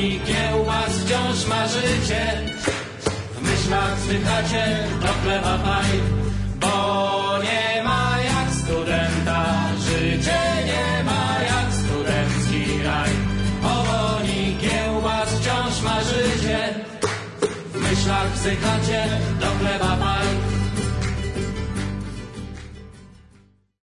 Powoli kiełbas wciąż marzycie, w myślach wzdychacie do chleba paj, bo nie ma jak studenta życie, nie ma jak studencki raj. Powoli kiełbas wciąż marzycie, w myślach wzdychacie do chleba paj.